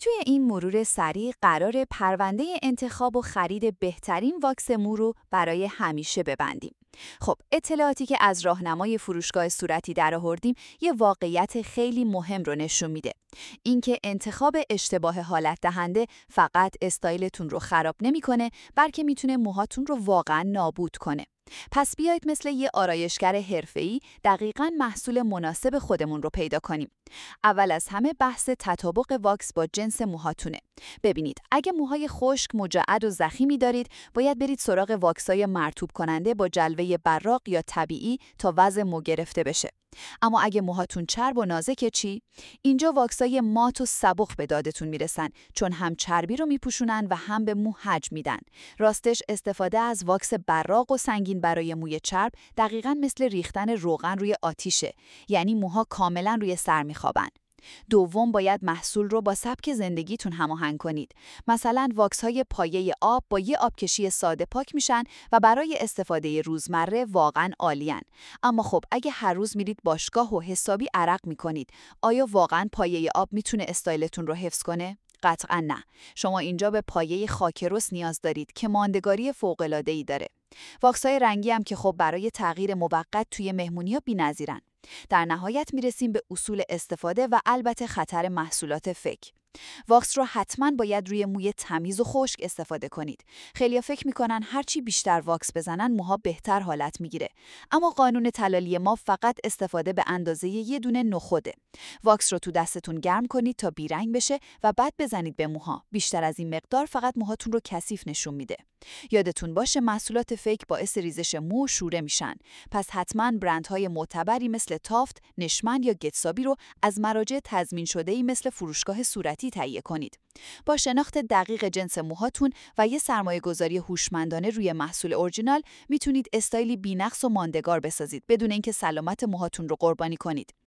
توی این مرور سریع قرار پرونده انتخاب و خرید بهترین واکس مو رو برای همیشه ببندیم. خب اطلاعاتی که از راهنمای فروشگاه صورتی درآوردیم یه واقعیت خیلی مهم رو نشون میده. اینکه انتخاب اشتباه حالت دهنده فقط استایلتون رو خراب نمیکنه، بلکه میتونه موهاتون رو واقعا نابود کنه. پس بیایید مثل یه آرایشگر حرفه‌ای دقیقاً محصول مناسب خودمون رو پیدا کنیم. اول از همه بحث تطابق واکس با جنس موهاتونه. ببینید، اگه موهای خشک، مجعد و ضخیمی دارید، باید برید سراغ واکسای مرطوب کننده با جلوه براق یا طبیعی تا وضع مو گرفته بشه. اما اگه موهاتون چرب و نازکه چی؟ اینجا واکسای مات و سبک به دادتون میرسن، چون هم چربی رو میپوشونن و هم به مو حجم میدن. راستش استفاده از واکس براق و سنگین برای موی چرب دقیقاً مثل ریختن روغن روی آتیشه، یعنی موها کاملاً روی سر میخوابن. دوم، باید محصول رو با سبک زندگیتون هماهنگ کنید. مثلا واکس های پایه آب با یه آبکشی ساده پاک میشن و برای استفاده روزمره واقعا عالیان. اما خب اگه هر روز میرید باشگاه و حسابی عرق میکنید، آیا واقعا پایه آب میتونه استایلتون رو حفظ کنه؟ قطعا نه. شما اینجا به پایه خاکرس نیاز دارید که ماندگاری فوق‌العاده‌ای داره. واکس‌های رنگی هم که خب برای تغییر موقت توی مهمونی‌ها بی‌نظیرن. در نهایت میرسیم به اصول استفاده و البته خطر محصولات فیک. واکس رو حتما باید روی موی تمیز و خشک استفاده کنید. خیلیا فکر میکنن هرچی بیشتر واکس بزنن موها بهتر حالت میگیره. اما قانون تلالی ما فقط استفاده به اندازه یه دونه نخوده. واکس رو تو دستتون گرم کنید تا بیرنگ بشه و بعد بزنید به موها. بیشتر از این مقدار فقط موهاتون رو کثیف نشون میده. یادتون باشه محصولات فیک باعث ریزش مو و شوره میشن. پس حتما برندهای معتبری مثل تافت، نشمن یا گتسابی رو از مراجع تضمین شده‌ای مثل فروشگاه صورتی تهیه کنید. با شناخت دقیق جنس موهاتون و یه سرمایه‌گذاری هوشمندانه روی محصول اورجینال میتونید استایلی بی‌نقص و ماندگار بسازید بدون اینکه سلامت موهاتون رو قربانی کنید.